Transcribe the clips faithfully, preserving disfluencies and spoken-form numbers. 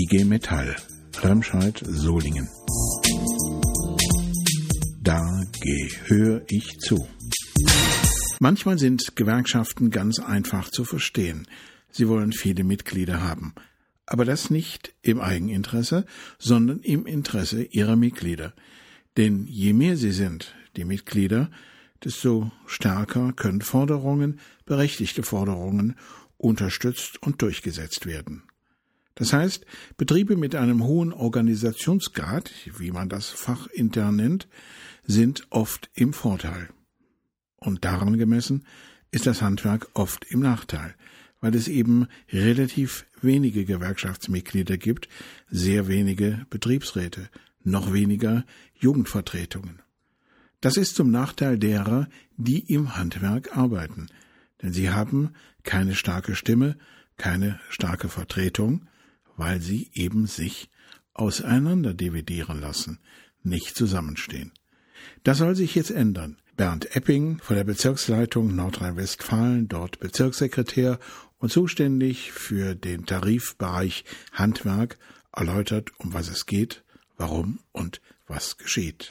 I G Metall, Remscheid-Solingen. Da gehöre ich zu. Manchmal sind Gewerkschaften ganz einfach zu verstehen. Sie wollen viele Mitglieder haben. Aber das nicht im Eigeninteresse, sondern im Interesse ihrer Mitglieder. Denn je mehr sie sind, die Mitglieder, desto stärker können Forderungen, berechtigte Forderungen, unterstützt und durchgesetzt werden. Das heißt, Betriebe mit einem hohen Organisationsgrad, wie man das fachintern nennt, sind oft im Vorteil. Und daran gemessen ist das Handwerk oft im Nachteil, weil es eben relativ wenige Gewerkschaftsmitglieder gibt, sehr wenige Betriebsräte, noch weniger Jugendvertretungen. Das ist zum Nachteil derer, die im Handwerk arbeiten, denn sie haben keine starke Stimme, keine starke Vertretung, weil sie eben sich auseinander dividieren lassen, nicht zusammenstehen. Das soll sich jetzt ändern. Bernd Epping von der Bezirksleitung Nordrhein-Westfalen, dort Bezirkssekretär und zuständig für den Tarifbereich Handwerk, erläutert, um was es geht, warum und was geschieht.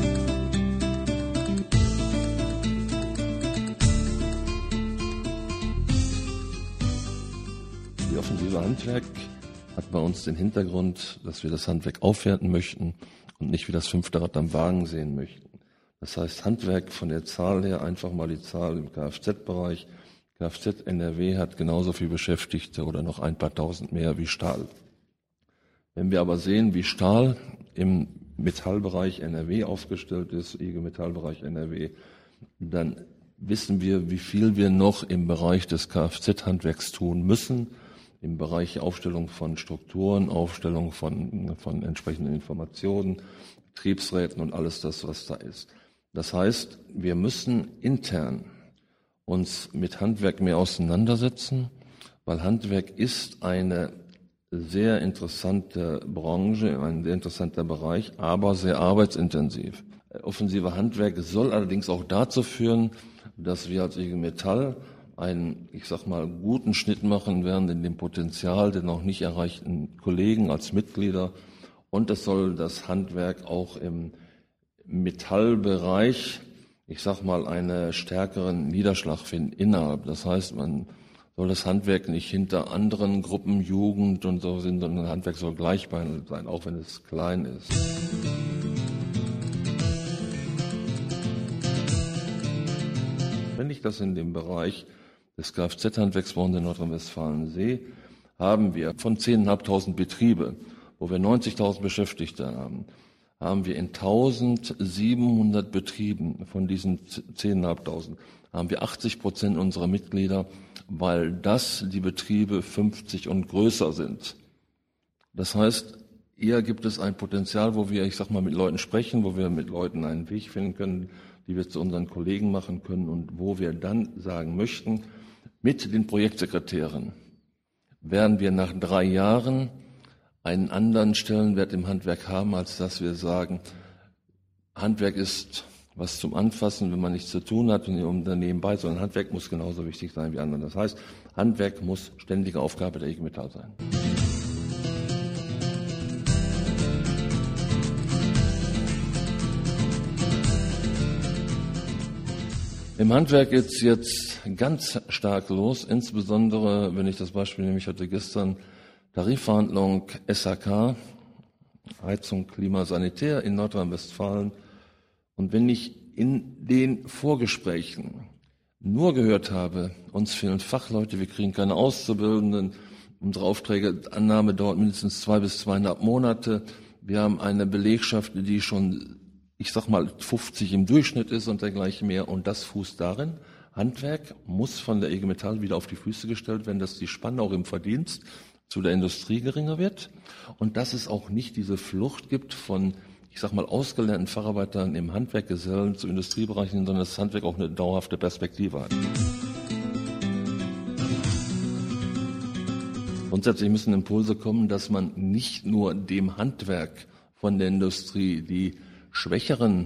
Die Offensive Handwerk hat bei uns den Hintergrund, dass wir das Handwerk aufwerten möchten und nicht wie das fünfte Rad am Wagen sehen möchten. Das heißt, Handwerk von der Zahl her, einfach mal die Zahl im Kfz-Bereich. Kfz N R W hat genauso viel Beschäftigte oder noch ein paar tausend mehr wie Stahl. Wenn wir aber sehen, wie Stahl im Metallbereich N R W aufgestellt ist, I G Metallbereich N R W, dann wissen wir, wie viel wir noch im Bereich des Kfz-Handwerks tun müssen, im Bereich Aufstellung von Strukturen, Aufstellung von, von entsprechenden Informationen, Betriebsräten und alles das, was da ist. Das heißt, wir müssen intern uns mit Handwerk mehr auseinandersetzen, weil Handwerk ist eine sehr interessante Branche, ein sehr interessanter Bereich, aber sehr arbeitsintensiv. Offensive Handwerk soll allerdings auch dazu führen, dass wir als I G Metall einen, ich sag mal, guten Schnitt machen werden in dem Potenzial der noch nicht erreichten Kollegen als Mitglieder. Und es soll das Handwerk auch im Metallbereich, ich sag mal, einen stärkeren Niederschlag finden innerhalb. Das heißt, man soll das Handwerk nicht hinter anderen Gruppen, Jugend und so sind, sondern Handwerk soll gleich behandelt sein, auch wenn es klein ist. Wenn ich das in dem Bereich des Kfz-Handwerks bei uns in Nordrhein-Westfalen sehe, haben wir von zehntausendfünfhundert Betriebe, wo wir neunzigtausend Beschäftigte haben, haben wir in eintausendsiebenhundert Betrieben von diesen zehntausendfünfhundert haben wir achtzig Prozent unserer Mitglieder, weil das die Betriebe fünfzig und größer sind. Das heißt, eher gibt es ein Potenzial, wo wir, ich sag mal, mit Leuten sprechen, wo wir mit Leuten einen Weg finden können, die wir zu unseren Kollegen machen können und wo wir dann sagen möchten, mit den Projektsekretären werden wir nach drei Jahren einen anderen Stellenwert im Handwerk haben, als dass wir sagen, Handwerk ist was zum Anfassen, wenn man nichts zu tun hat und um daneben bei, sondern Handwerk muss genauso wichtig sein wie andere. Das heißt, Handwerk muss ständige Aufgabe der I G Metall sein. Im Handwerk geht es jetzt ganz stark los, insbesondere, wenn ich das Beispiel nehme, ich hatte gestern Tarifverhandlung S H K, Heizung, Klima, Sanitär in Nordrhein-Westfalen. Und wenn ich in den Vorgesprächen nur gehört habe, uns fehlen Fachleute, wir kriegen keine Auszubildenden, unsere Aufträge, Annahme dauert mindestens zwei bis zweieinhalb Monate, wir haben eine Belegschaft, die schon, ich sag mal, fünfzig im Durchschnitt ist und dergleichen mehr, und das fußt darin, Handwerk muss von der I G Metall wieder auf die Füße gestellt werden, dass die Spanne auch im Verdienst zu der Industrie geringer wird und dass es auch nicht diese Flucht gibt von, ich sag mal, ausgelernten Facharbeitern im Handwerk, Gesellen zu Industriebereichen, sondern das Handwerk auch eine dauerhafte Perspektive hat. Grundsätzlich müssen Impulse kommen, dass man nicht nur dem Handwerk von der Industrie die schwächeren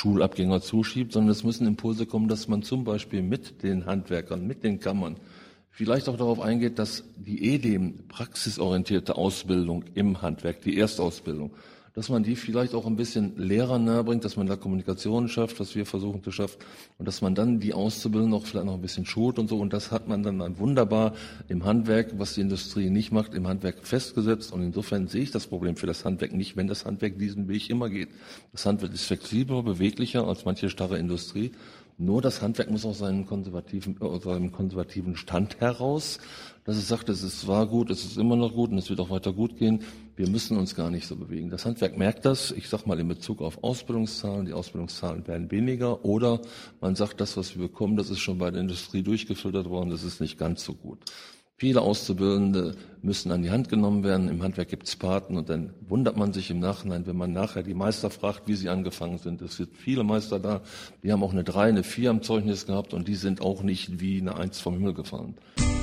Schulabgänger zuschiebt, sondern es müssen Impulse kommen, dass man zum Beispiel mit den Handwerkern, mit den Kammern vielleicht auch darauf eingeht, dass die E D E M, praxisorientierte Ausbildung im Handwerk, die Erstausbildung, dass man die vielleicht auch ein bisschen Lehrer nahe bringt, dass man da Kommunikation schafft, was wir versuchen zu schaffen, und dass man dann die Auszubildenden auch vielleicht noch ein bisschen schult und so. Und das hat man dann, dann wunderbar im Handwerk, was die Industrie nicht macht, im Handwerk festgesetzt. Und insofern sehe ich das Problem für das Handwerk nicht, wenn das Handwerk diesen Weg immer geht. Das Handwerk ist flexibler, beweglicher als manche starre Industrie. Nur das Handwerk muss aus seinem konservativen, aus seinem konservativen Stand heraus, dass es sagt, es ist zwar gut, es ist immer noch gut und es wird auch weiter gut gehen. Wir müssen uns gar nicht so bewegen. Das Handwerk merkt das, ich sag mal in Bezug auf Ausbildungszahlen. Die Ausbildungszahlen werden weniger, oder man sagt, das, was wir bekommen, das ist schon bei der Industrie durchgefiltert worden, das ist nicht ganz so gut. Viele Auszubildende müssen an die Hand genommen werden. Im Handwerk gibt es Paten, und dann wundert man sich im Nachhinein, wenn man nachher die Meister fragt, wie sie angefangen sind. Es sind viele Meister da, die haben auch eine drei, eine vier am Zeugnis gehabt, und die sind auch nicht wie eine eins vom Himmel gefallen.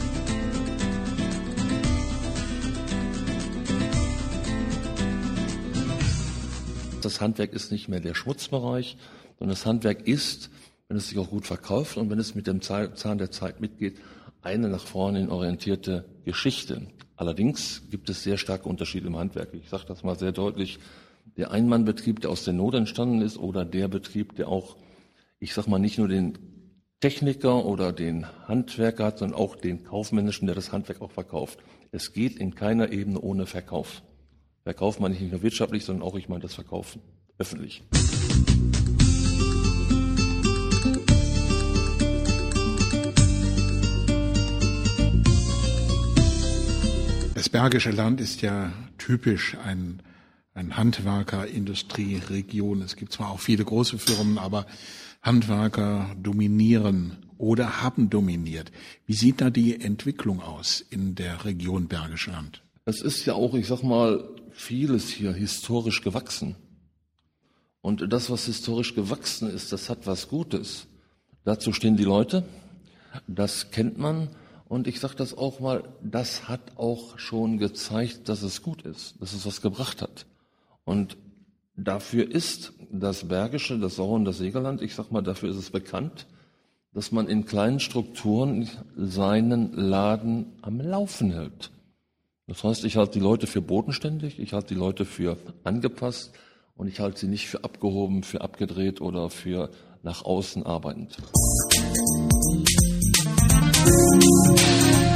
Das Handwerk ist nicht mehr der Schmutzbereich, sondern das Handwerk ist, wenn es sich auch gut verkauft und wenn es mit dem Zahn der Zeit mitgeht, eine nach vorne orientierte Geschichte. Allerdings gibt es sehr starke Unterschiede im Handwerk. Ich sage das mal sehr deutlich. Der Einmannbetrieb, der aus der Not entstanden ist, oder der Betrieb, der auch, ich sage mal, nicht nur den Techniker oder den Handwerker hat, sondern auch den Kaufmännischen, der das Handwerk auch verkauft. Es geht in keiner Ebene ohne Verkauf. Verkauf meine ich nicht nur wirtschaftlich, sondern auch, ich meine das Verkaufen öffentlich. Das Bergische Land ist ja typisch ein, ein Handwerker-Industrieregion. Es gibt zwar auch viele große Firmen, aber Handwerker dominieren oder haben dominiert. Wie sieht da die Entwicklung aus in der Region Bergische Land? Es ist ja auch, ich sag mal, vieles hier historisch gewachsen. Und das, was historisch gewachsen ist, das hat was Gutes. Dazu stehen die Leute, das kennt man. Und ich sage das auch mal, das hat auch schon gezeigt, dass es gut ist, dass es was gebracht hat. Und dafür ist das Bergische, das Sauer und das Siegerland, ich sag mal, dafür ist es bekannt, dass man in kleinen Strukturen seinen Laden am Laufen hält. Das heißt, ich halte die Leute für bodenständig, ich halte die Leute für angepasst und ich halte sie nicht für abgehoben, für abgedreht oder für nach außen arbeitend. Musik